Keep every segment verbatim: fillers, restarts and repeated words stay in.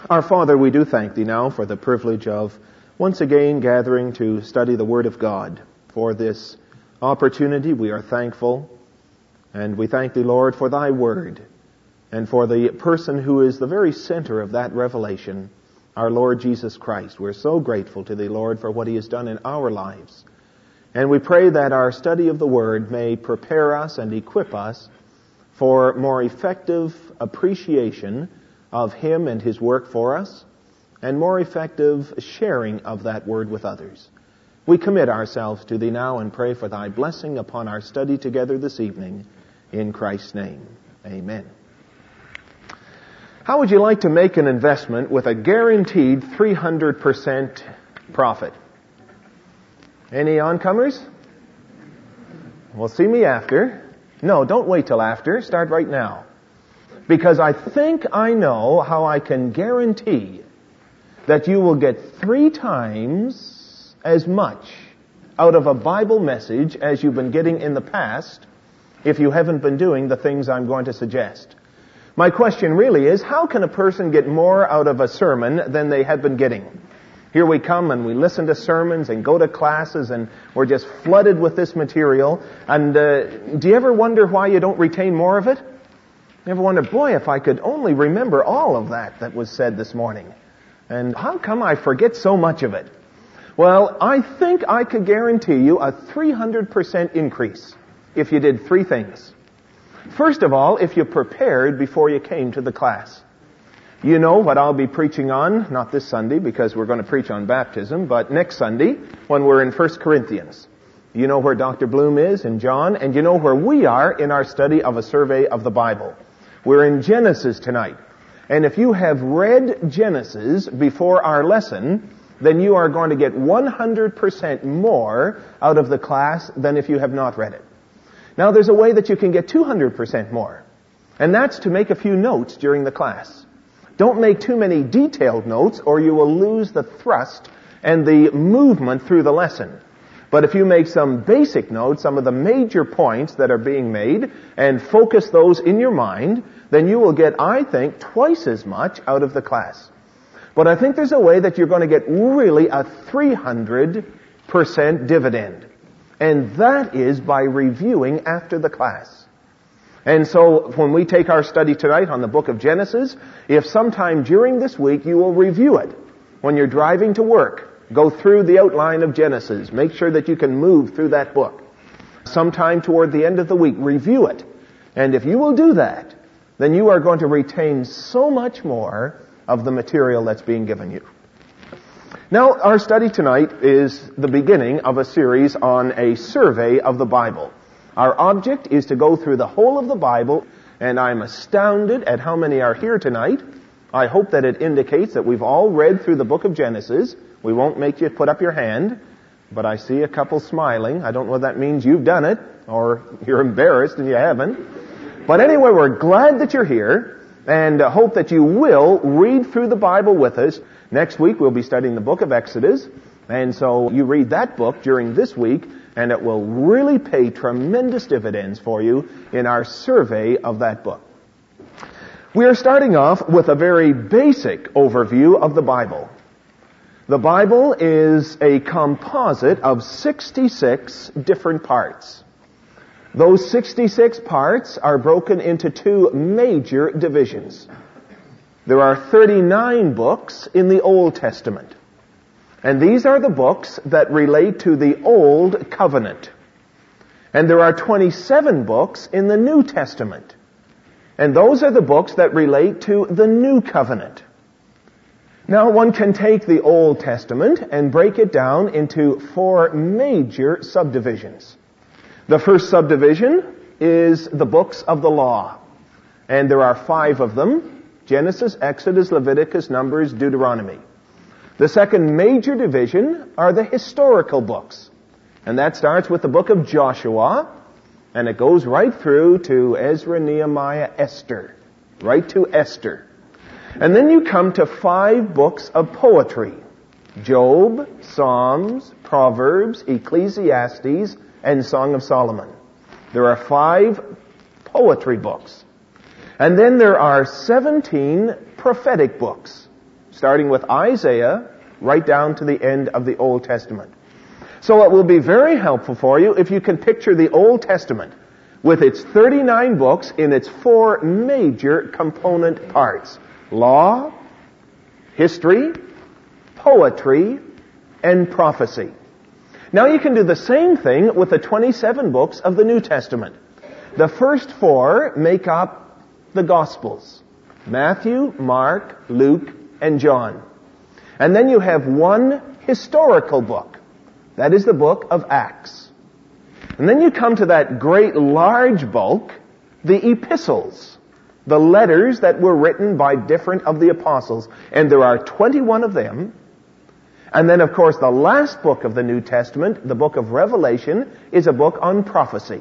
Our Father, we do thank Thee now for the privilege of once again gathering to study the Word of God. For this opportunity we are thankful, and we thank Thee, Lord, for Thy Word, and for the person who is the very center of that revelation, our Lord Jesus Christ. We're so grateful to Thee, Lord, for what He has done in our lives. And we pray that our study of the Word may prepare us and equip us for more effective appreciation of Him and His work for us, and more effective sharing of that Word with others. We commit ourselves to Thee now and pray for Thy blessing upon our study together this evening. In Christ's name, amen. How would you like to make an investment with a guaranteed three hundred percent profit? Any oncomers? Well, see me after. No, don't wait till after. Start right now. Because I think I know how I can guarantee that you will get three times as much out of a Bible message as you've been getting in the past if you haven't been doing the things I'm going to suggest. My question really is, how can a person get more out of a sermon than they have been getting? Here we come and we listen to sermons and go to classes and we're just flooded with this material. And uh, do you ever wonder why you don't retain more of it? You ever wonder, boy, if I could only remember all of that that was said this morning. And how come I forget so much of it? Well, I think I could guarantee you a three hundred percent increase if you did three things. First of all, if you prepared before you came to the class. You know what I'll be preaching on, not this Sunday because we're going to preach on baptism, but next Sunday when we're in First Corinthians. You know where Doctor Bloom is in John, and you know where we are in our study of a survey of the Bible. We're in Genesis tonight. And if you have read Genesis before our lesson, then you are going to get one hundred percent more out of the class than if you have not read it. Now, there's a way that you can get two hundred percent more. And that's to make a few notes during the class. Don't make too many detailed notes or you will lose the thrust and the movement through the lesson. But if you make some basic notes, some of the major points that are being made, and focus those in your mind, then you will get, I think, twice as much out of the class. But I think there's a way that you're going to get really a three hundred percent dividend. And that is by reviewing after the class. And so when we take our study tonight on the book of Genesis, if sometime during this week you will review it when you're driving to work, go through the outline of Genesis. Make sure that you can move through that book. Sometime toward the end of the week, review it. And if you will do that, then you are going to retain so much more of the material that's being given you. Now, our study tonight is the beginning of a series on a survey of the Bible. Our object is to go through the whole of the Bible, and I'm astounded at how many are here tonight. I hope that it indicates that we've all read through the book of Genesis. We won't make you put up your hand, but I see a couple smiling. I don't know what that means you've done it, or you're embarrassed and you haven't. But anyway, we're glad that you're here, and hope that you will read through the Bible with us. Next week we'll be studying the book of Exodus, and so you read that book during this week, and it will really pay tremendous dividends for you in our survey of that book. We are starting off with a very basic overview of the Bible. The Bible is a composite of sixty-six different parts. Those sixty-six parts are broken into two major divisions. There are thirty-nine books in the Old Testament. And these are the books that relate to the Old Covenant. And there are twenty-seven books in the New Testament. And those are the books that relate to the New Covenant. Now, one can take the Old Testament and break it down into four major subdivisions. The first subdivision is the books of the law. And there are five of them: Genesis, Exodus, Leviticus, Numbers, Deuteronomy. The second major division are the historical books. And that starts with the book of Joshua, and it goes right through to Ezra, Nehemiah, Esther. Right to Esther. And then you come to five books of poetry: Job, Psalms, Proverbs, Ecclesiastes, and Song of Solomon. There are five poetry books. And then there are seventeen prophetic books. starting with Isaiah right down to the end of the Old Testament. So it will be very helpful for you if you can picture the Old Testament with its thirty-nine books in its four major component parts: law, history, poetry, and prophecy. Now you can do the same thing with the twenty-seven books of the New Testament. The first four make up the Gospels: Matthew, Mark, Luke, and John. And then you have one historical book. That is the book of Acts. And then you come to that great large bulk, the epistles, the letters that were written by different of the apostles. And there are twenty-one of them. And then, of course, the last book of the New Testament, the book of Revelation, is a book on prophecy.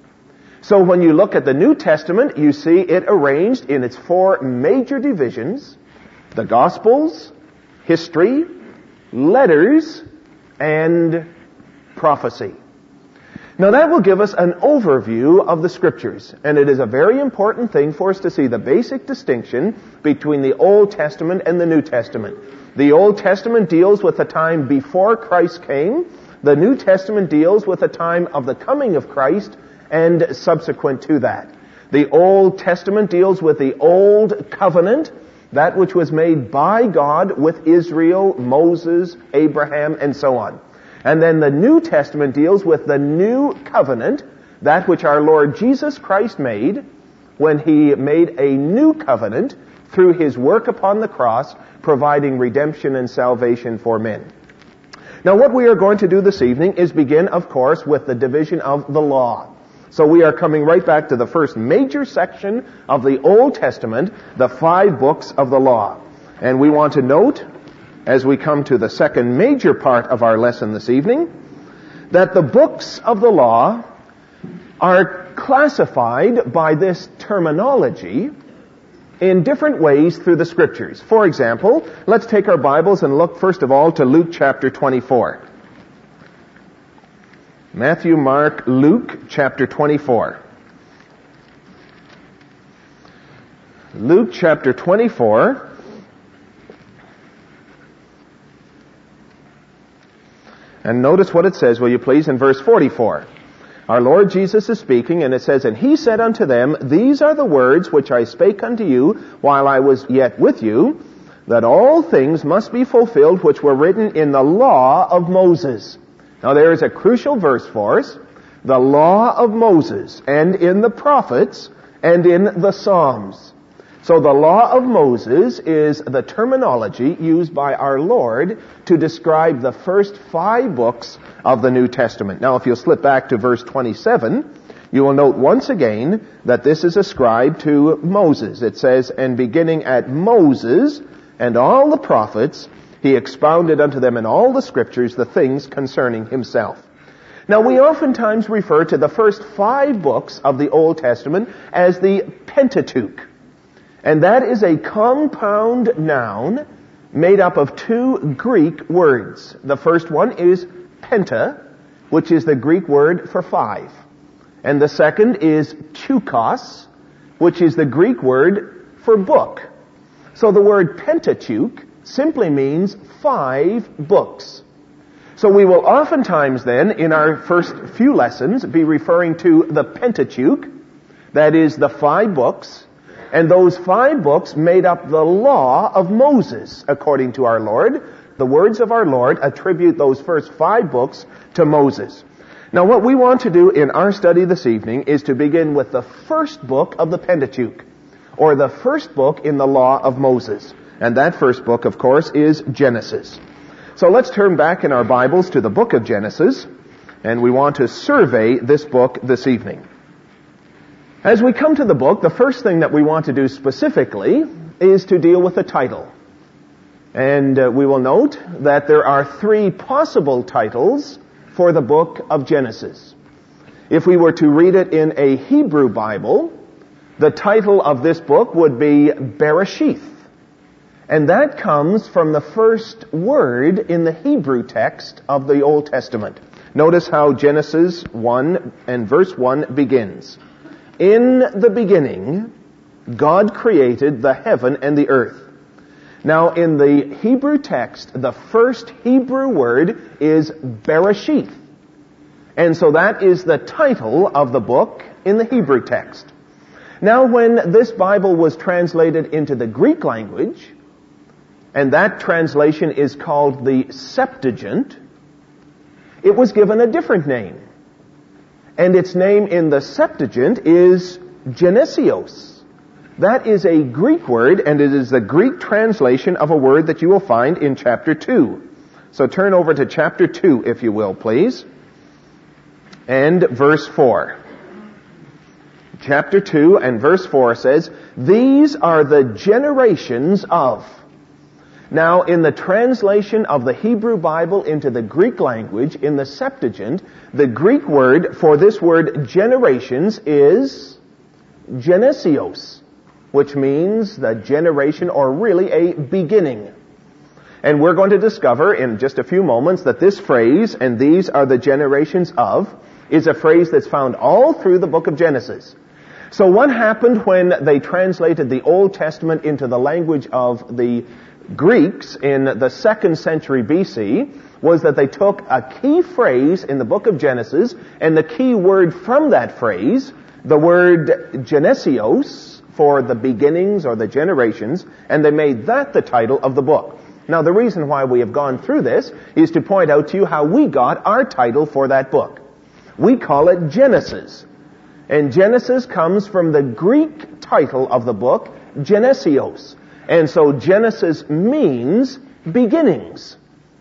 So when you look at the New Testament, you see it arranged in its four major divisions: the Gospels, history, letters, and prophecy. Now that will give us an overview of the Scriptures, and it is a very important thing for us to see the basic distinction between the Old Testament and the New Testament. The Old Testament deals with the time before Christ came. The New Testament deals with the time of the coming of Christ and subsequent to that. The Old Testament deals with the Old Covenant, that which was made by God with Israel, Moses, Abraham, and so on. And then the New Testament deals with the New Covenant, that which our Lord Jesus Christ made when He made a new covenant through His work upon the cross, providing redemption and salvation for men. Now what we are going to do this evening is begin, of course, with the division of the law. So we are coming right back to the first major section of the Old Testament, the five books of the law. And we want to note, as we come to the second major part of our lesson this evening, that the books of the law are classified by this terminology in different ways through the Scriptures. For example, let's take our Bibles and look first of all to Luke chapter twenty-four. Matthew, Mark, Luke chapter twenty-four. Luke chapter twenty-four. And notice what it says, will you please, in verse forty-four. Our Lord Jesus is speaking, and it says, "And He said unto them, These are the words which I spake unto you while I was yet with you, that all things must be fulfilled which were written in the law of Moses." Now there is a crucial verse for us: the law of Moses, and in the prophets, and in the Psalms. So the law of Moses is the terminology used by our Lord to describe the first five books of the New Testament. Now if you'll slip back to verse twenty-seven, you will note once again that this is ascribed to Moses. It says, "And beginning at Moses and all the prophets, He expounded unto them in all the Scriptures the things concerning Himself." Now we oftentimes refer to the first five books of the Old Testament as the Pentateuch. And that is a compound noun made up of two Greek words. The first one is penta, which is the Greek word for five. And the second is tukos, which is the Greek word for book. So the word Pentateuch simply means five books. So we will oftentimes then, in our first few lessons, be referring to the Pentateuch, that is the five books. And those five books made up the law of Moses, according to our Lord. The words of our Lord attribute those first five books to Moses. Now what we want to do in our study this evening is to begin with the first book of the Pentateuch, or the first book in the law of Moses. And that first book, of course, is Genesis. So let's turn back in our Bibles to the book of Genesis, and we want to survey this book this evening. As we come to the book, the first thing that we want to do specifically is to deal with the title. And uh, we will note that there are three possible titles for the book of Genesis. If we were to read it in a Hebrew Bible, the title of this book would be Bereshith. And that comes from the first word in the Hebrew text of the Old Testament. Notice how Genesis one and verse one begins. "In the beginning, God created the heaven and the earth. Now, in the Hebrew text, the first Hebrew word is Bereshith. And so that is the title of the book in the Hebrew text. Now, when this Bible was translated into the Greek language, and that translation is called the Septuagint, it was given a different name. And its name in the Septuagint is Genesios. That is a Greek word, and it is the Greek translation of a word that you will find in chapter two. So turn over to chapter two, if you will, please. And verse four. Chapter two and verse four says, "These are the generations of." Now, in the translation of the Hebrew Bible into the Greek language, in the Septuagint, the Greek word for this word generations is genesios, which means the generation, or really a beginning. And we're going to discover in just a few moments that this phrase, "and these are the generations of," is a phrase that's found all through the book of Genesis. So what happened when they translated the Old Testament into the language of the Greeks in the second century B C was that they took a key phrase in the book of Genesis, and the key word from that phrase, the word genesios, for the beginnings or the generations, and they made that the title of the book. Now, the reason why we have gone through this is to point out to you how we got our title for that book. We call it Genesis. And Genesis comes from the Greek title of the book, Genesios. And so Genesis means beginnings,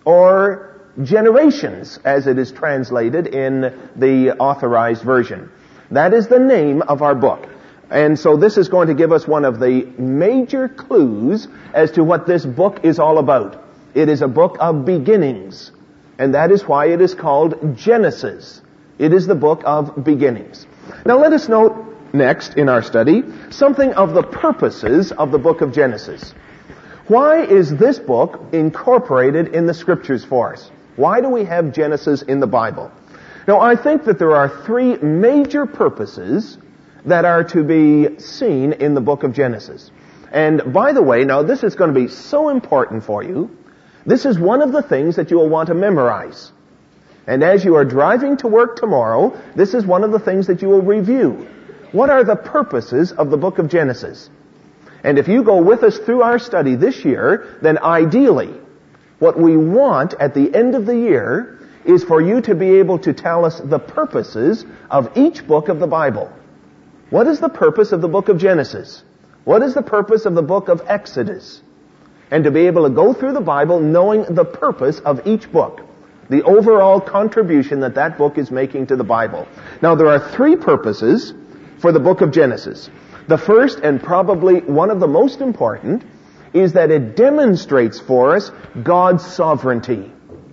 or generations, as it is translated in the Authorized Version. That is the name of our book. And so this is going to give us one of the major clues as to what this book is all about. It is a book of beginnings, and that is why it is called Genesis. It is the book of beginnings. Now let us note next in our study something of the purposes of the book of Genesis. Why is this book incorporated in the Scriptures for us? Why do we have Genesis in the Bible? Now, I think that there are three major purposes that are to be seen in the book of Genesis. And by the way, now this is going to be so important for you. This is one of the things that you will want to memorize. And as you are driving to work tomorrow, this is one of the things that you will review. What are the purposes of the book of Genesis? And if you go with us through our study this year, then ideally, what we want at the end of the year is for you to be able to tell us the purposes of each book of the Bible. What is the purpose of the book of Genesis? What is the purpose of the book of Exodus? And to be able to go through the Bible knowing the purpose of each book, the overall contribution that that book is making to the Bible. Now, there are three purposes for the book of Genesis. The first, and probably one of the most important, is that it demonstrates for us God's sovereignty.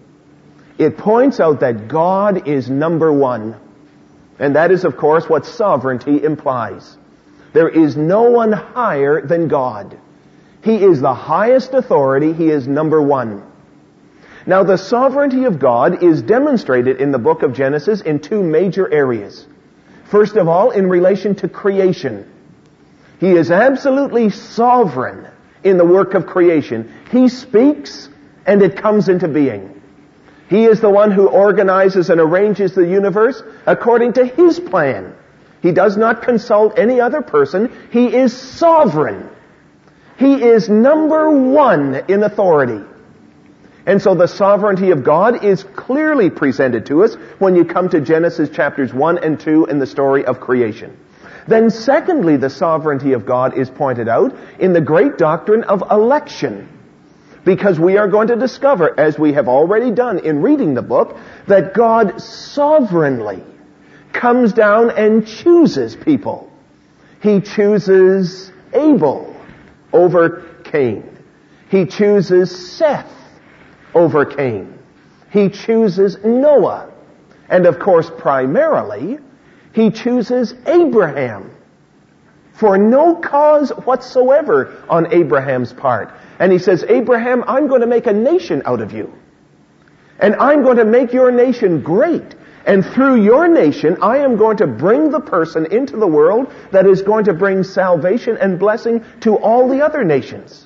It points out that God is number one. And that is, of course, what sovereignty implies. There is no one higher than God. He is the highest authority. He is number one. Now, the sovereignty of God is demonstrated in the book of Genesis in two major areas. First of all, in relation to creation. He is absolutely sovereign in the work of creation. He speaks, and it comes into being. He is the one who organizes and arranges the universe according to His plan. He does not consult any other person. He is sovereign. He is number one in authority. And so the sovereignty of God is clearly presented to us when you come to Genesis chapters one and two in the story of creation. Then secondly, the sovereignty of God is pointed out in the great doctrine of election. Because we are going to discover, as we have already done in reading the book, that God sovereignly comes down and chooses people. He chooses Abel over Cain. He chooses Seth over Cain. He chooses Noah. And of course, primarily, He chooses Abraham for no cause whatsoever on Abraham's part. And He says, Abraham, I'm going to make a nation out of you. And I'm going to make your nation great. And through your nation, I am going to bring the person into the world that is going to bring salvation and blessing to all the other nations.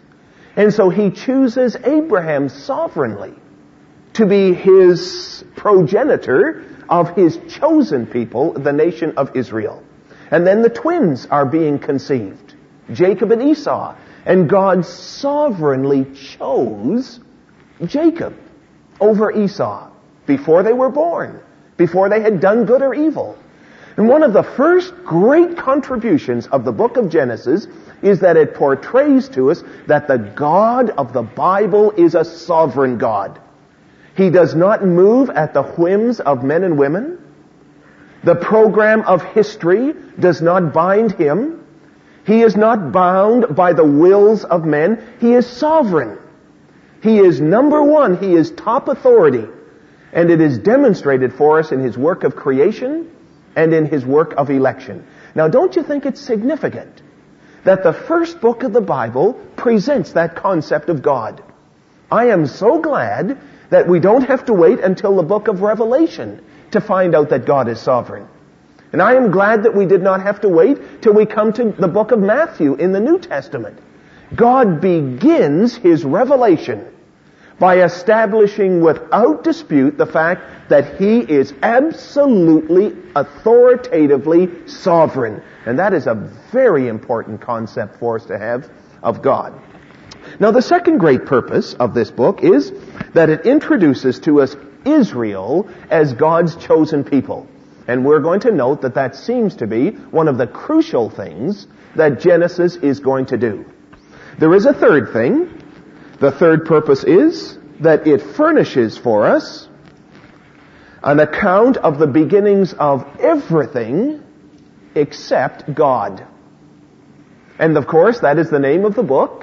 And so he chooses Abraham sovereignly to be his progenitor of his chosen people, the nation of Israel. And then the twins are being conceived, Jacob and Esau. And God sovereignly chose Jacob over Esau before they were born, before they had done good or evil. And one of the first great contributions of the book of Genesis is that it portrays to us that the God of the Bible is a sovereign God. He does not move at the whims of men and women. The program of history does not bind him. He is not bound by the wills of men. He is sovereign. He is number one. He is top authority. And it is demonstrated for us in his work of creation and in his work of election. Now, don't you think it's significant that the first book of the Bible presents that concept of God? I am so glad that we don't have to wait until the book of Revelation to find out that God is sovereign. And I am glad that we did not have to wait till we come to the book of Matthew in the New Testament. God begins his revelation by establishing without dispute the fact that he is absolutely, authoritatively sovereign. And that is a very important concept for us to have of God. Now, the second great purpose of this book is that it introduces to us Israel as God's chosen people. And we're going to note that that seems to be one of the crucial things that Genesis is going to do. There is a third thing. The third purpose is that it furnishes for us an account of the beginnings of everything except God. And of course, that is the name of the book,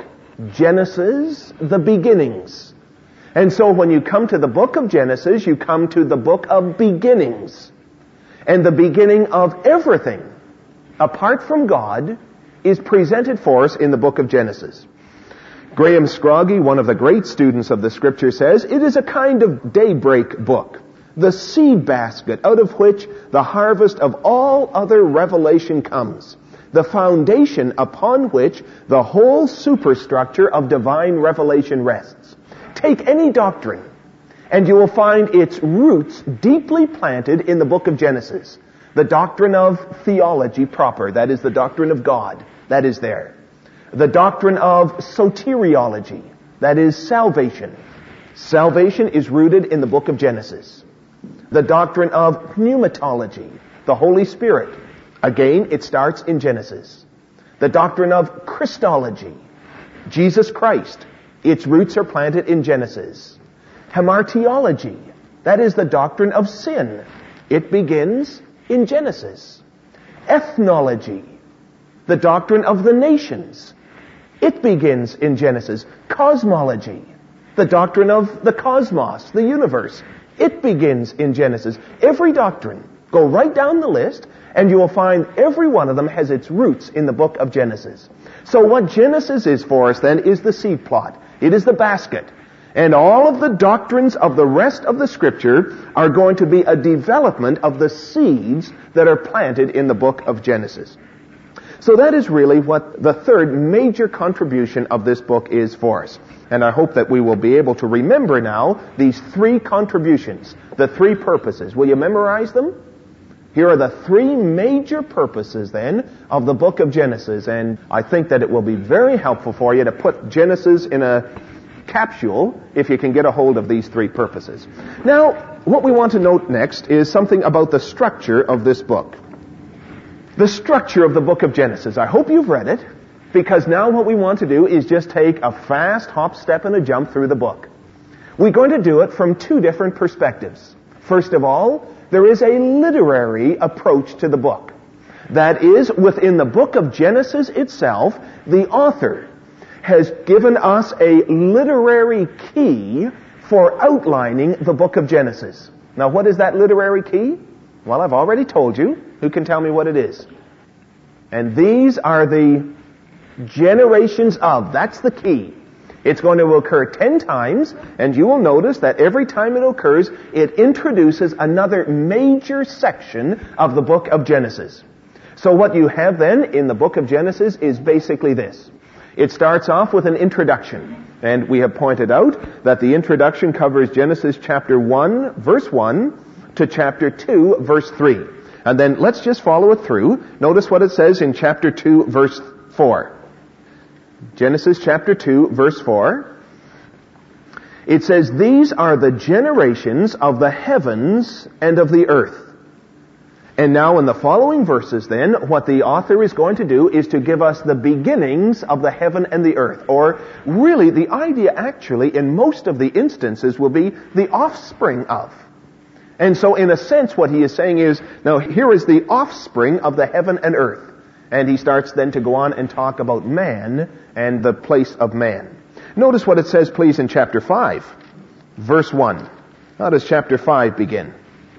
Genesis, the beginnings. And so when you come to the book of Genesis, you come to the book of beginnings. And the beginning of everything, apart from God, is presented for us in the book of Genesis. Graham Scroggie, one of the great students of the Scripture, says, it is a kind of daybreak book, the seed basket out of which the harvest of all other revelation comes, the foundation upon which the whole superstructure of divine revelation rests. Take any doctrine, and you will find its roots deeply planted in the book of Genesis. The doctrine of theology proper, that is the doctrine of God, that is there. The doctrine of soteriology, that is salvation. Salvation is rooted in the book of Genesis. The doctrine of pneumatology, the Holy Spirit. Again, it starts in Genesis. The doctrine of Christology, Jesus Christ. Its roots are planted in Genesis. Hamartiology, that is the doctrine of sin. It begins in Genesis. Ethnology, the doctrine of the nations. It begins in Genesis. Cosmology, the doctrine of the cosmos, the universe. It begins in Genesis. Every doctrine, go right down the list, and you will find every one of them has its roots in the book of Genesis. So what Genesis is for us then is the seed plot. It is the basket. And all of the doctrines of the rest of the Scripture are going to be a development of the seeds that are planted in the book of Genesis. So that is really what the third major contribution of this book is for us. And I hope that we will be able to remember now these three contributions, the three purposes. Will you memorize them? Here are the three major purposes then of the book of Genesis. And I think that it will be very helpful for you to put Genesis in a capsule if you can get a hold of these three purposes. Now, what we want to note next is something about the structure of this book. The structure of the book of Genesis. I hope you've read it, because now what we want to do is just take a fast hop, step, and a jump through the book. We're going to do it from two different perspectives. First of all, there is a literary approach to the book. That is, within the book of Genesis itself, the author has given us a literary key for outlining the book of Genesis. Now, what is that literary key? Well, I've already told you. Who can tell me what it is? And these are the generations of. That's the key. It's going to occur ten times, and you will notice that every time it occurs, it introduces another major section of the book of Genesis. So what you have then in the book of Genesis is basically this. It starts off with an introduction. And we have pointed out that the introduction covers Genesis chapter one, verse one, to chapter two, verse three. And then let's just follow it through. Notice what it says in chapter two, verse four. Genesis chapter two, verse four. It says, "These are the generations of the heavens and of the earth." And now in the following verses then, what the author is going to do is to give us the beginnings of the heaven and the earth. Or really, the idea actually in most of the instances will be the offspring of. And so in a sense what he is saying is, now here is the offspring of the heaven and earth. And he starts then to go on and talk about man and the place of man. Notice what it says please in chapter five, verse one. How does chapter five begin?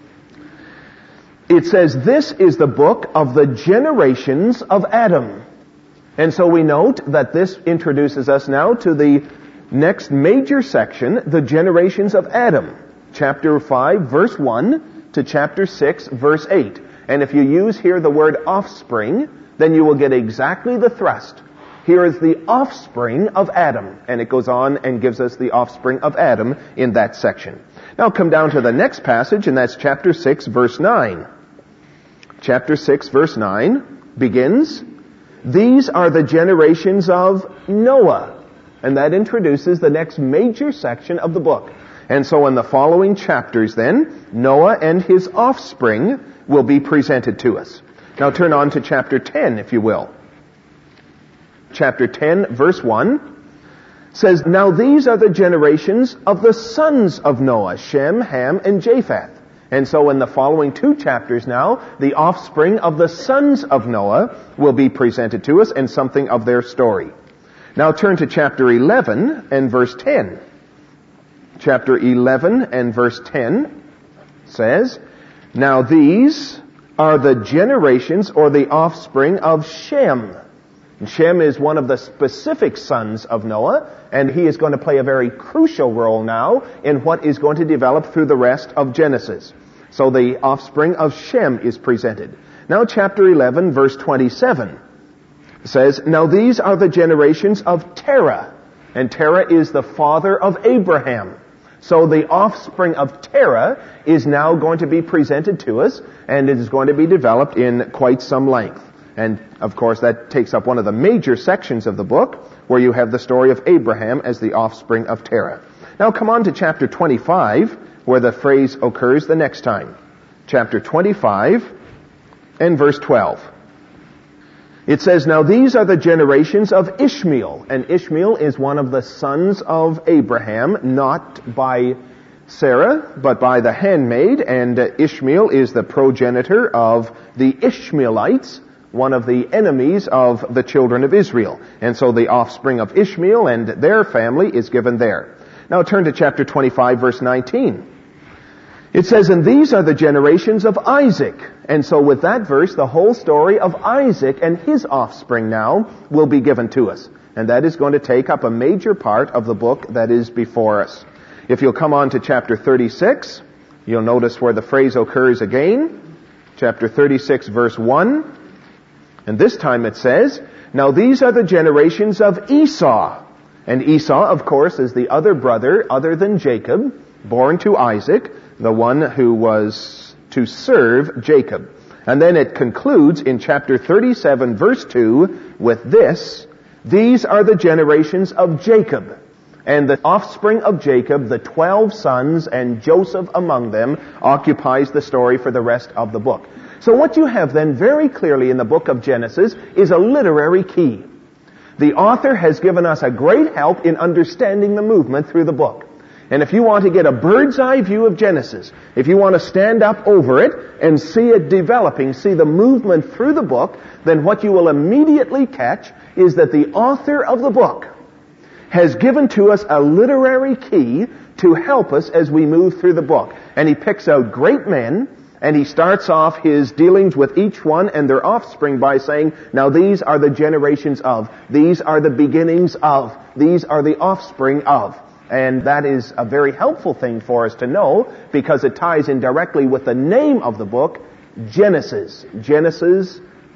It says, "This is the book of the generations of Adam." And so we note that this introduces us now to the next major section, the generations of Adam. Chapter five, verse one to chapter six, verse eight. And if you use here the word offspring, then you will get exactly the thrust. Here is the offspring of Adam. And it goes on and gives us the offspring of Adam in that section. Now come down to the next passage, and that's chapter six, verse nine. Chapter six, verse nine begins, "These are the generations of Noah." And that introduces the next major section of the book. And so in the following chapters then, Noah and his offspring will be presented to us. Now turn on to chapter ten, if you will. Chapter ten, verse one says, "Now these are the generations of the sons of Noah, Shem, Ham, and Japheth." And so in the following two chapters now, the offspring of the sons of Noah will be presented to us and something of their story. Now turn to chapter eleven and verse ten. Chapter eleven and verse ten says, "Now these are the generations or the offspring of Shem." And Shem is one of the specific sons of Noah, and he is going to play a very crucial role now in what is going to develop through the rest of Genesis. So the offspring of Shem is presented. Now chapter eleven, verse twenty-seven says, "Now these are the generations of Terah." And Terah is the father of Abraham. So the offspring of Terah is now going to be presented to us, and it is going to be developed in quite some length. And of course that takes up one of the major sections of the book, where you have the story of Abraham as the offspring of Terah. Now come on to chapter twenty-five, where the phrase occurs the next time. Chapter twenty-five and verse twelve. It says, "Now these are the generations of Ishmael." And Ishmael is one of the sons of Abraham, not by Sarah, but by the handmaid. And Ishmael is the progenitor of the Ishmaelites, one of the enemies of the children of Israel. And so the offspring of Ishmael and their family is given there. Now turn to chapter twenty-five, verse nineteen. It says, "And these are the generations of Isaac." And so with that verse, the whole story of Isaac and his offspring now will be given to us. And that is going to take up a major part of the book that is before us. If you'll come on to chapter thirty-six, you'll notice where the phrase occurs again. Chapter thirty-six, verse one. And this time it says, "Now these are the generations of Esau." And Esau, of course, is the other brother other than Jacob, born to Isaac, the one who was to serve Jacob. And then it concludes in chapter thirty-seven, verse two, with this, "These are the generations of Jacob." And the offspring of Jacob, the twelve sons, and Joseph among them, occupies the story for the rest of the book. So what you have then very clearly in the book of Genesis is a literary key. The author has given us a great help in understanding the movement through the book. And if you want to get a bird's eye view of Genesis, if you want to stand up over it and see it developing, see the movement through the book, then what you will immediately catch is that the author of the book has given to us a literary key to help us as we move through the book. And he picks out great men, and he starts off his dealings with each one and their offspring by saying, "Now these are the generations of, these are the beginnings of, these are the offspring of." And that is a very helpful thing for us to know, because it ties in directly with the name of the book, Genesis. Genesis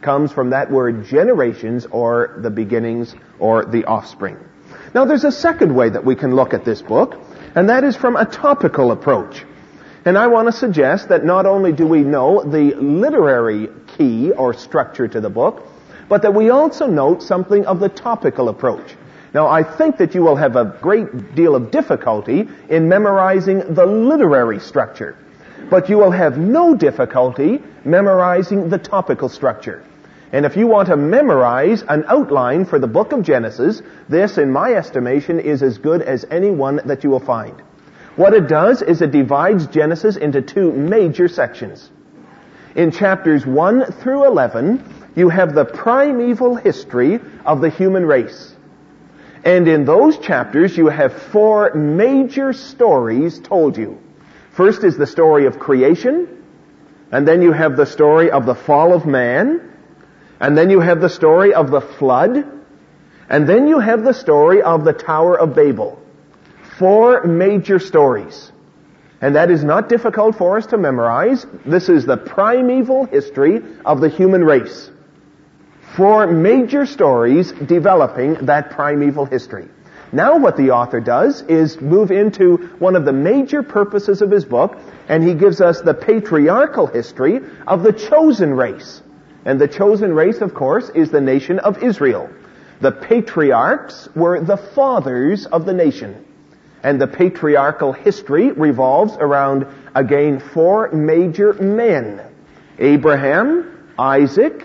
comes from that word generations, or the beginnings, or the offspring. Now there's a second way that we can look at this book, and that is from a topical approach. And I want to suggest that not only do we know the literary key or structure to the book, but that we also note something of the topical approach. Now, I think that you will have a great deal of difficulty in memorizing the literary structure, but you will have no difficulty memorizing the topical structure. And if you want to memorize an outline for the book of Genesis, this, in my estimation, is as good as any one that you will find. What it does is it divides Genesis into two major sections. In chapters one through eleven, you have the primeval history of the human race. And in those chapters, you have four major stories told you. First is the story of creation, and then you have the story of the fall of man, and then you have the story of the flood, and then you have the story of the Tower of Babel. Four major stories. And that is not difficult for us to memorize. This is the primeval history of the human race. Four major stories developing that primeval history. Now what the author does is move into one of the major purposes of his book, and he gives us the patriarchal history of the chosen race. And the chosen race, of course, is the nation of Israel. The patriarchs were the fathers of the nation. And the patriarchal history revolves around, again, four major men. Abraham, Isaac,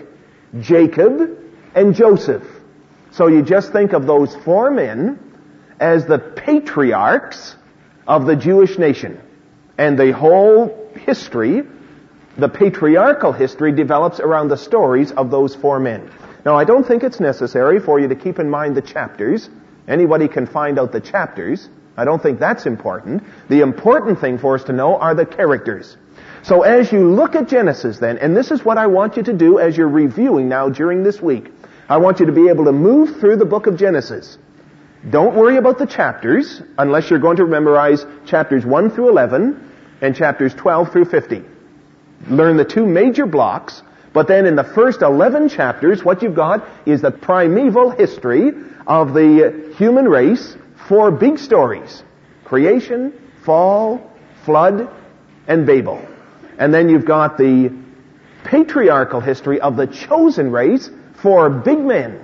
Jacob, and Joseph. So you just think of those four men as the patriarchs of the Jewish nation. And the whole history, the patriarchal history, develops around the stories of those four men. Now, I don't think it's necessary for you to keep in mind the chapters. Anybody can find out the chapters. I don't think that's important. The important thing for us to know are the characters. So as you look at Genesis then, and this is what I want you to do as you're reviewing now during this week, I want you to be able to move through the book of Genesis. Don't worry about the chapters unless you're going to memorize chapters one through eleven and chapters twelve through fifty. Learn the two major blocks, but then in the first eleven chapters, what you've got is the primeval history of the human race, four big stories: creation, fall, flood, and Babel. And then you've got the patriarchal history of the chosen race, four big men: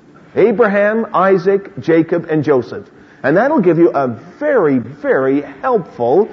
Abraham, Isaac, Jacob, and Joseph. And that'll give you a very, very helpful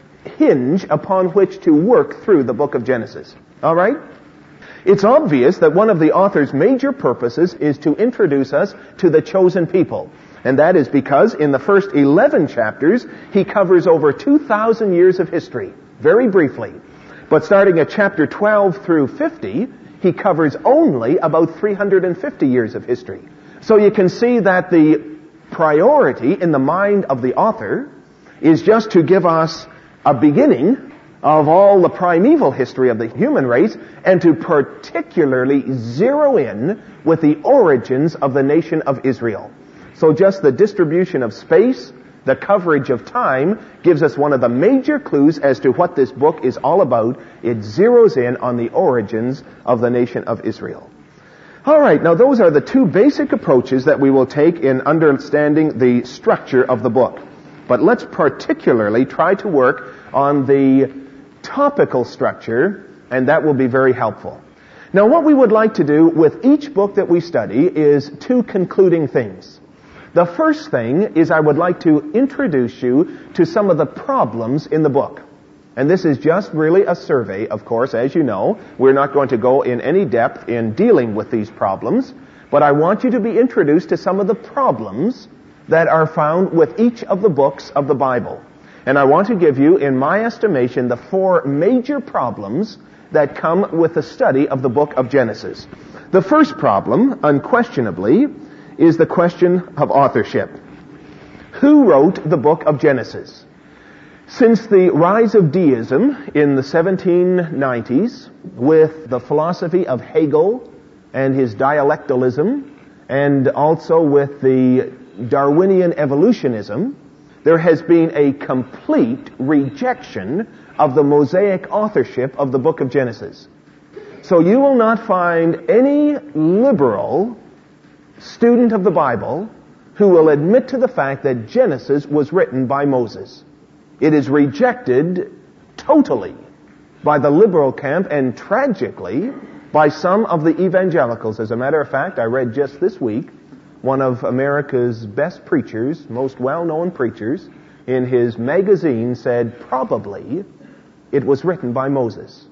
hinge upon which to work through the book of Genesis. All right? It's obvious that one of the author's major purposes is to introduce us to the chosen people. And that is because in the first eleven chapters, he covers over two thousand years of history, very briefly. But starting at chapter twelve through fifty, he covers only about three hundred fifty years of history. So you can see that the priority in the mind of the author is just to give us a beginning of all the primeval history of the human race, and to particularly zero in with the origins of the nation of Israel. So just the distribution of space, the coverage of time, gives us one of the major clues as to what this book is all about. It zeroes in on the origins of the nation of Israel. All right, now those are the two basic approaches that we will take in understanding the structure of the book. But let's particularly try to work on the topical structure, and that will be very helpful. Now, what we would like to do with each book that we study is two concluding things. The first thing is I would like to introduce you to some of the problems in the book. And this is just really a survey, of course, as you know. We're not going to go in any depth in dealing with these problems, but I want you to be introduced to some of the problems that are found with each of the books of the Bible. And I want to give you, in my estimation, the four major problems that come with the study of the book of Genesis. The first problem, unquestionably, is the question of authorship. Who wrote the book of Genesis? Since the rise of deism in the seventeen nineties, with the philosophy of Hegel and his dialectalism, and also with the Darwinian evolutionism, there has been a complete rejection of the Mosaic authorship of the book of Genesis. So you will not find any liberal student of the Bible who will admit to the fact that Genesis was written by Moses. It is rejected totally by the liberal camp and tragically by some of the evangelicals. As a matter of fact, I read just this week one of America's best preachers, most well-known preachers, in his magazine said probably it was written by Moses.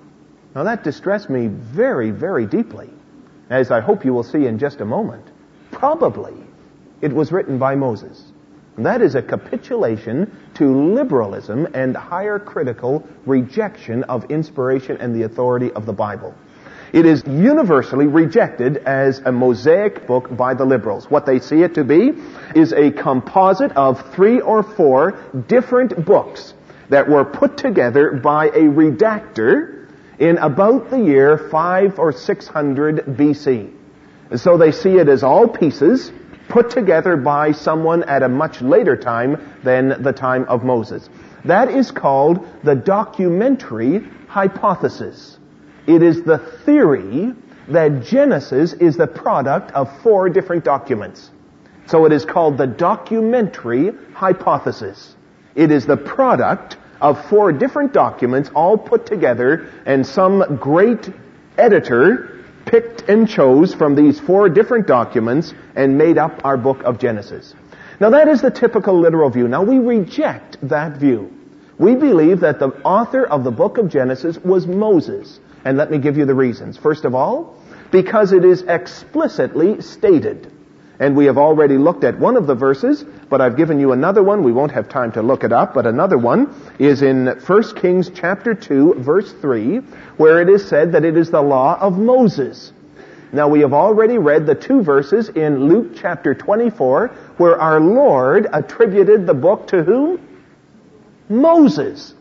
Now that distressed me very, very deeply, as I hope you will see in just a moment. Probably it was written by Moses. And that is a capitulation to liberalism and higher critical rejection of inspiration and the authority of the Bible. It is universally rejected as a Mosaic book by the liberals. What they see it to be is a composite of three or four different books that were put together by a redactor in about the year five or six hundred B C. And so they see it as all pieces put together by someone at a much later time than the time of Moses. That is called the documentary hypothesis. It is the theory that Genesis is the product of four different documents. So it is called the documentary hypothesis. It is the product of four different documents all put together, and some great editor picked and chose from these four different documents and made up our book of Genesis. Now that is the typical literal view. Now we reject that view. We believe that the author of the book of Genesis was Moses. And let me give you the reasons. First of all, because it is explicitly stated. And we have already looked at one of the verses, but I've given you another one. We won't have time to look it up, but another one is in First Kings chapter two, verse three, where it is said that it is the law of Moses. Now we have already read the two verses in Luke chapter twenty-four, where our Lord attributed the book to whom? Moses.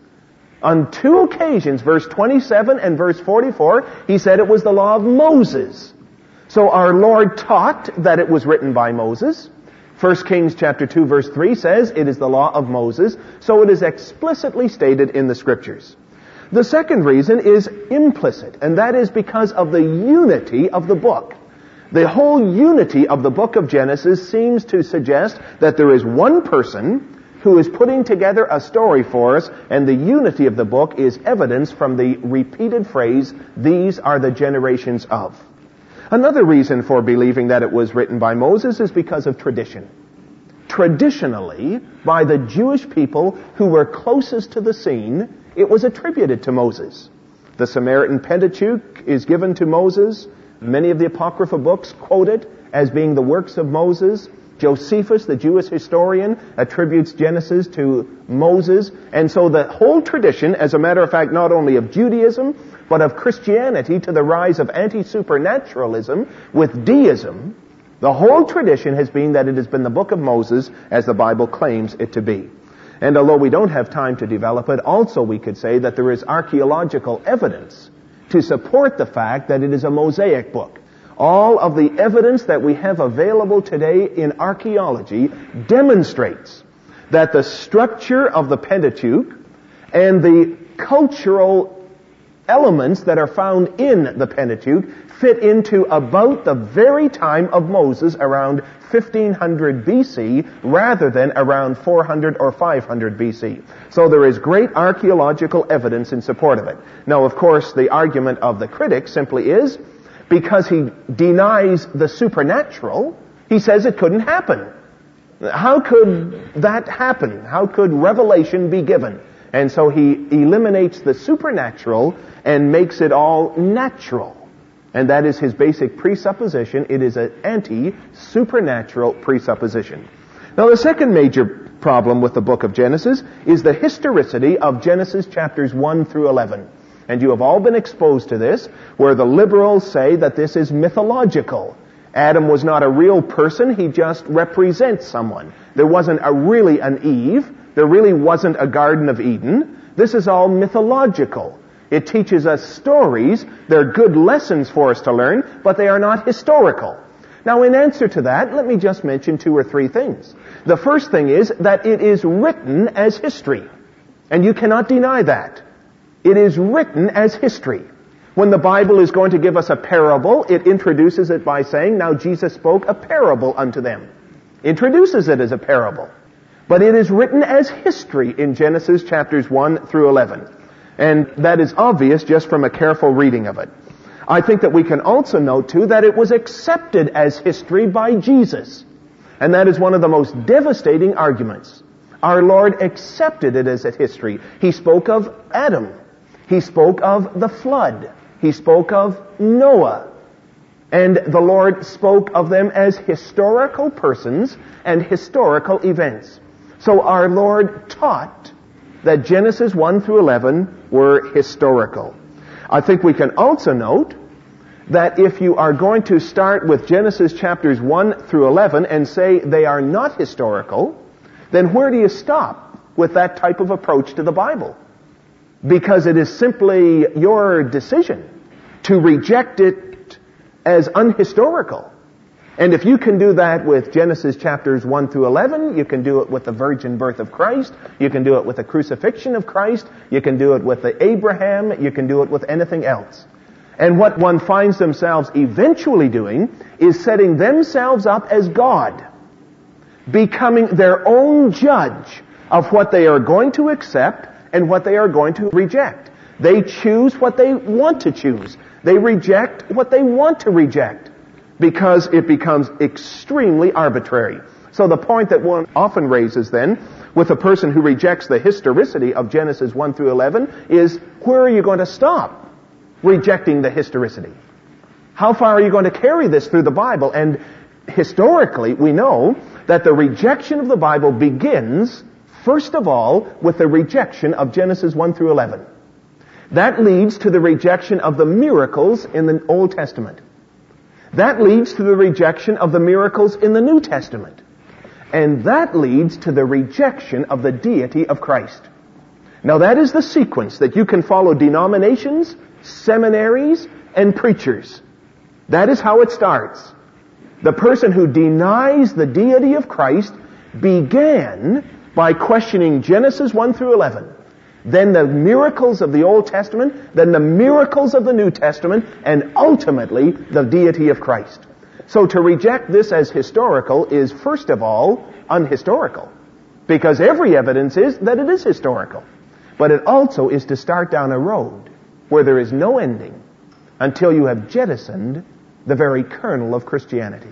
On two occasions, verse twenty-seven and verse forty-four, he said it was the law of Moses. So our Lord taught that it was written by Moses. First Kings chapter two verse three says it is the law of Moses. So it is explicitly stated in the Scriptures. The second reason is implicit, and that is because of the unity of the book. The whole unity of the book of Genesis seems to suggest that there is one person who is putting together a story for us, and the unity of the book is evidence from the repeated phrase, these are the generations of. Another reason for believing that it was written by Moses is because of tradition. Traditionally, by the Jewish people who were closest to the scene, it was attributed to Moses. The Samaritan Pentateuch is given to Moses. Many of the Apocrypha books quote it as being the works of Moses. Josephus, the Jewish historian, attributes Genesis to Moses. And so the whole tradition, as a matter of fact, not only of Judaism, but of Christianity to the rise of anti-supernaturalism with deism, the whole tradition has been that it has been the book of Moses as the Bible claims it to be. And although we don't have time to develop it, also we could say that there is archaeological evidence to support the fact that it is a Mosaic book. All of the evidence that we have available today in archaeology demonstrates that the structure of the Pentateuch and the cultural elements that are found in the Pentateuch fit into about the very time of Moses, around fifteen hundred B C, rather than around four hundred or five hundred B C. So there is great archaeological evidence in support of it. Now, of course, the argument of the critic simply is, because he denies the supernatural, he says it couldn't happen. How could that happen? How could revelation be given? And so he eliminates the supernatural and makes it all natural. And that is his basic presupposition. It is an anti-supernatural presupposition. Now, the second major problem with the book of Genesis is the historicity of Genesis chapters one through eleven. And you have all been exposed to this, where the liberals say that this is mythological. Adam was not a real person, he just represents someone. There wasn't a really an Eve, there really wasn't a Garden of Eden. This is all mythological. It teaches us stories, they're good lessons for us to learn, but they are not historical. Now, in answer to that, let me just mention two or three things. The first thing is that it is written as history, and you cannot deny that. It is written as history. When the Bible is going to give us a parable, it introduces it by saying, now Jesus spoke a parable unto them. Introduces it as a parable. But it is written as history in Genesis chapters one through eleven. And that is obvious just from a careful reading of it. I think that we can also note, too, that it was accepted as history by Jesus. And that is one of the most devastating arguments. Our Lord accepted it as a history. He spoke of Adam. He spoke of the flood. He spoke of Noah. And the Lord spoke of them as historical persons and historical events. So our Lord taught that Genesis one through eleven were historical. I think we can also note that if you are going to start with Genesis chapters one through eleven and say they are not historical, then where do you stop with that type of approach to the Bible? Because it is simply your decision to reject it as unhistorical. And if you can do that with Genesis chapters one through eleven, you can do it with the virgin birth of Christ, you can do it with the crucifixion of Christ, you can do it with the Abraham, you can do it with anything else. And what one finds themselves eventually doing is setting themselves up as God, becoming their own judge of what they are going to accept and what they are going to reject. They choose what they want to choose. They reject what they want to reject, because it becomes extremely arbitrary. So the point that one often raises then with a person who rejects the historicity of Genesis one through eleven is, where are you going to stop rejecting the historicity? How far are you going to carry this through the Bible? And historically, we know that the rejection of the Bible begins, first of all, with the rejection of Genesis one through eleven. That leads to the rejection of the miracles in the Old Testament. That leads to the rejection of the miracles in the New Testament. And that leads to the rejection of the deity of Christ. Now that is the sequence that you can follow denominations, seminaries, and preachers. That is how it starts. The person who denies the deity of Christ began by questioning Genesis one through eleven. Then the miracles of the Old Testament, then the miracles of the New Testament, and ultimately the deity of Christ. So to reject this as historical is, first of all, unhistorical, because every evidence is that it is historical. But it also is to start down a road where there is no ending until you have jettisoned the very kernel of Christianity.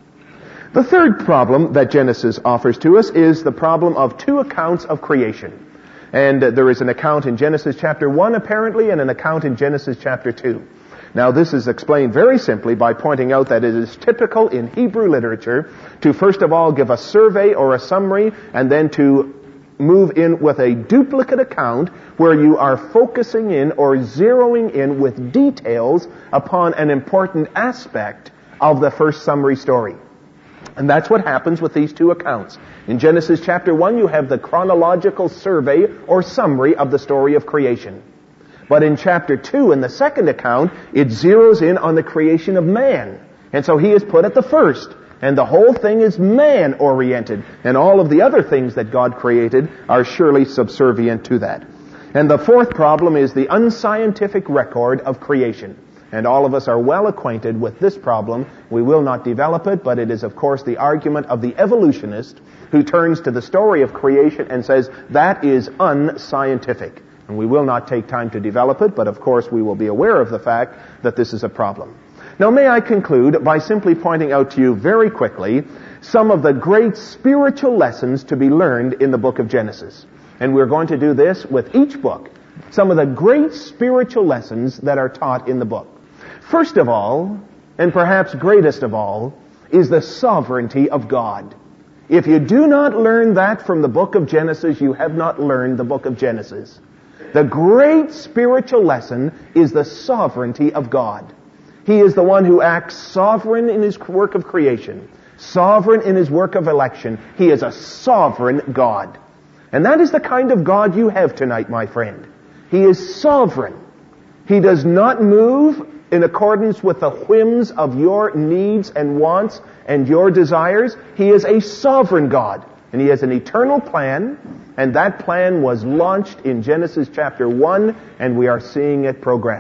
The third problem that Genesis offers to us is the problem of two accounts of creation. And uh, there is an account in Genesis chapter one, apparently, and an account in Genesis chapter two. Now, this is explained very simply by pointing out that it is typical in Hebrew literature to first of all give a survey or a summary, and then to move in with a duplicate account where you are focusing in or zeroing in with details upon an important aspect of the first summary story. And that's what happens with these two accounts. In Genesis chapter one, you have the chronological survey or summary of the story of creation. But in chapter two, in the second account, it zeroes in on the creation of man. And so he is put at the first. And the whole thing is man-oriented. And all of the other things that God created are surely subservient to that. And the fourth problem is the unscientific record of creation. And all of us are well acquainted with this problem. We will not develop it, but it is, of course, the argument of the evolutionist who turns to the story of creation and says that is unscientific. And we will not take time to develop it, but of course we will be aware of the fact that this is a problem. Now, may I conclude by simply pointing out to you very quickly some of the great spiritual lessons to be learned in the book of Genesis. And we're going to do this with each book. Some of the great spiritual lessons that are taught in the book. First of all, and perhaps greatest of all, is the sovereignty of God. If you do not learn that from the book of Genesis, you have not learned the book of Genesis. The great spiritual lesson is the sovereignty of God. He is the one who acts sovereign in his work of creation, sovereign in his work of election. He is a sovereign God. And that is the kind of God you have tonight, my friend. He is sovereign. He does not move in accordance with the whims of your needs and wants and your desires. He is a sovereign God. And He has an eternal plan. And that plan was launched in Genesis chapter one. And we are seeing it progress.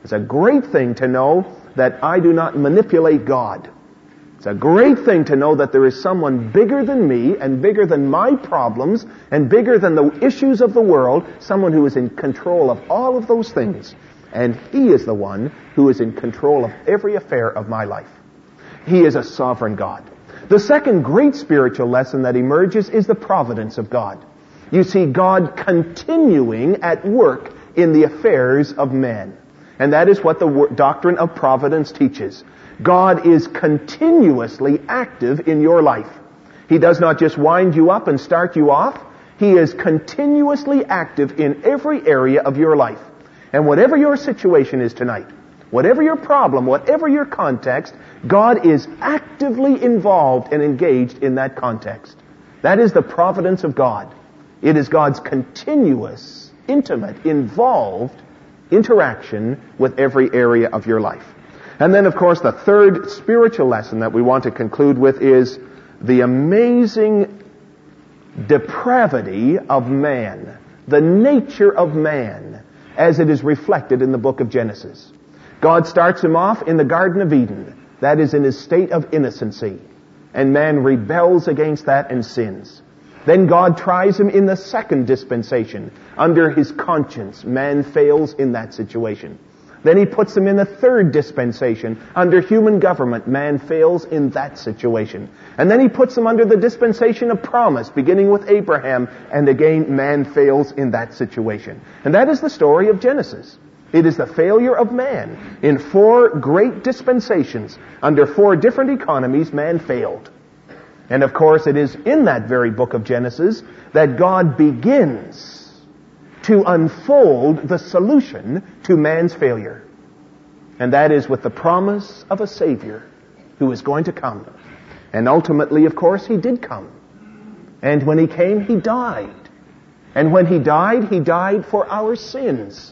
It's a great thing to know that I do not manipulate God. It's a great thing to know that there is someone bigger than me and bigger than my problems and bigger than the issues of the world, someone who is in control of all of those things. And He is the one who is in control of every affair of my life. He is a sovereign God. The second great spiritual lesson that emerges is the providence of God. You see God continuing at work in the affairs of men. And that is what the doctrine of providence teaches. God is continuously active in your life. He does not just wind you up and start you off. He is continuously active in every area of your life. And whatever your situation is tonight, whatever your problem, whatever your context, God is actively involved and engaged in that context. That is the providence of God. It is God's continuous, intimate, involved interaction with every area of your life. And then, of course, the third spiritual lesson that we want to conclude with is the amazing depravity of man, the nature of man, as it is reflected in the book of Genesis. God starts him off in the Garden of Eden. That is in his state of innocency. And man rebels against that and sins. Then God tries him in the second dispensation. Under his conscience, man fails in that situation. Then He puts him in the third dispensation. Under human government, man fails in that situation. And then He puts him under the dispensation of promise, beginning with Abraham, and again, man fails in that situation. And that is the story of Genesis. It is the failure of man. In four great dispensations, under four different economies, man failed. And of course, it is in that very book of Genesis that God begins to unfold the solution to man's failure. And that is with the promise of a Savior who is going to come. And ultimately, of course, He did come. And when He came, He died. And when He died, He died for our sins.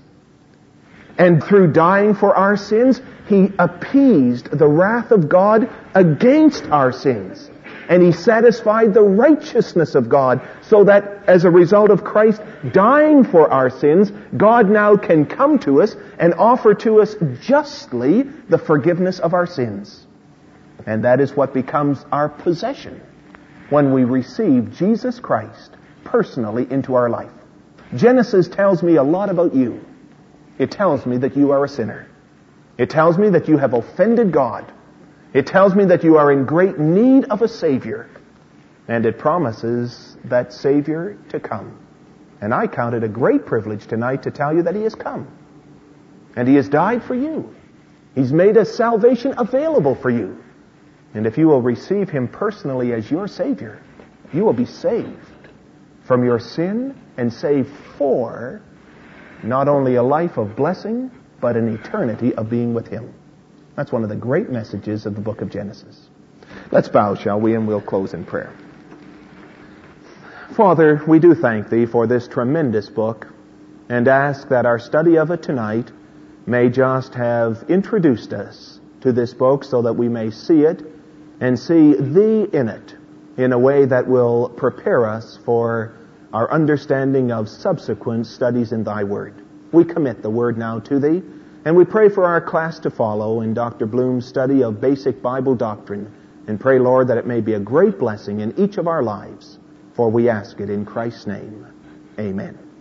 And through dying for our sins, He appeased the wrath of God against our sins. And He satisfied the righteousness of God, so that as a result of Christ dying for our sins, God now can come to us and offer to us justly the forgiveness of our sins. And that is what becomes our possession when we receive Jesus Christ personally into our life. Genesis tells me a lot about you. It tells me that you are a sinner. It tells me that you have offended God. It tells me that you are in great need of a Savior. And it promises that Savior to come. And I count it a great privilege tonight to tell you that He has come. And He has died for you. He's made a salvation available for you. And if you will receive Him personally as your Savior, you will be saved from your sin and saved for not only a life of blessing, but an eternity of being with Him. That's one of the great messages of the book of Genesis. Let's bow, shall we, and we'll close in prayer. Father, we do thank Thee for this tremendous book and ask that our study of it tonight may just have introduced us to this book so that we may see it and see Thee in it in a way that will prepare us for our understanding of subsequent studies in Thy Word. We commit the Word now to Thee, and we pray for our class to follow in Doctor Bloom's study of basic Bible doctrine, and pray, Lord, that it may be a great blessing in each of our lives, for we ask it in Christ's name. Amen.